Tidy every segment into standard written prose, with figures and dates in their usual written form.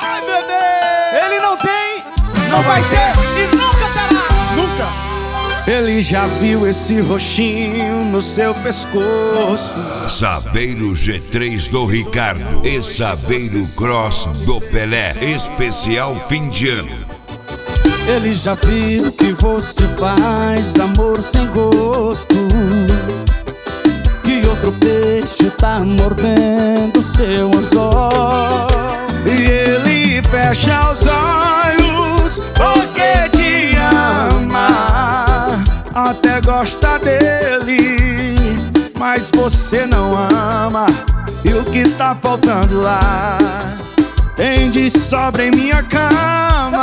Ai, bebê! Ele não tem, não vai ter e nunca terá! Nunca! Ele já viu esse roxinho no seu pescoço. Saveiro G3 do Ricardo e Saveiro Cross do Pelé. Especial fim de ano. Ele já viu que você faz amor sem gosto, que outro peixe tá mordendo seu anzol. E ele fecha os olhos porque te ama, até gosta dele, mas você não ama. E o que tá faltando lá tem de sobra em minha cama.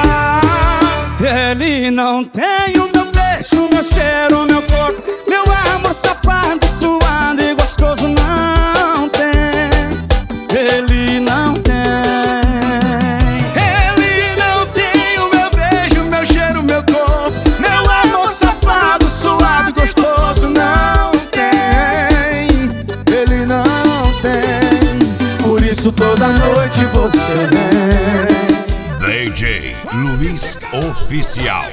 Ele não tem o meu beijo, meu cheiro, meu corpo, meu amor safado, suado e gostoso. Não tem, ele não tem. Ele não tem o meu beijo, meu cheiro, meu corpo, meu amor safado, suado e gostoso. Não tem, ele não tem. Por isso toda noite você vem. DJ Luiz Oficial.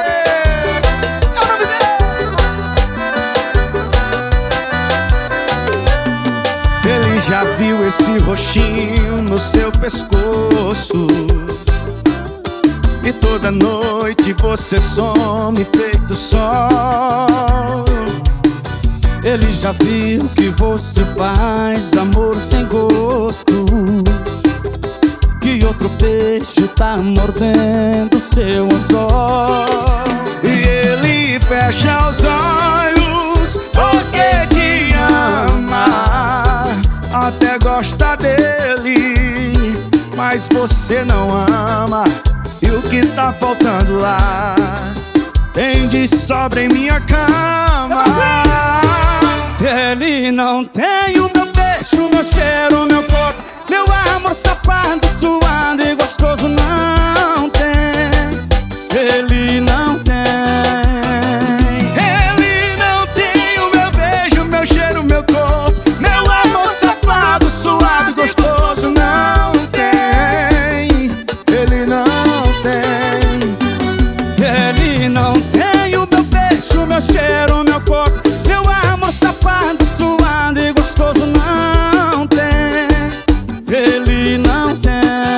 Ele já viu esse roxinho no seu pescoço, e toda noite você some feito sol. Ele já viu que você faz amor sem gosto, que outro peixe tá mordendo seu anzol. E ele fecha os olhos porque te ama, até gosta dele, mas você não ama. E o que tá faltando lá tem de sobra em minha cama. Ele não tem o meu beijo, meu cheiro, meu corpo, meu amor safado, suado e gostoso. Não tem, ele não tem. Ele não tem o meu beijo, meu cheiro, meu corpo, meu amor safado, suado e gostoso. Não tem, ele não tem. Ele não tem o meu beijo, meu cheiro, meu corpo, meu amor safado, suado e gostoso. Não tem, ele não tem.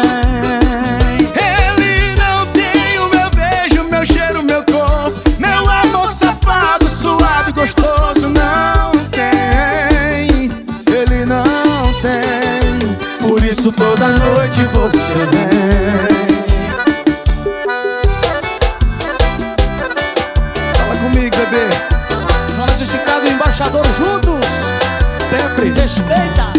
Ele não tem o meu beijo, meu cheiro, meu corpo, meu amor safado, suado e gostoso. Não tem, ele não tem. Por isso toda noite você vem. Fala comigo, bebê. Jonas e Chicago, embaixador juntos, sempre. Respeita.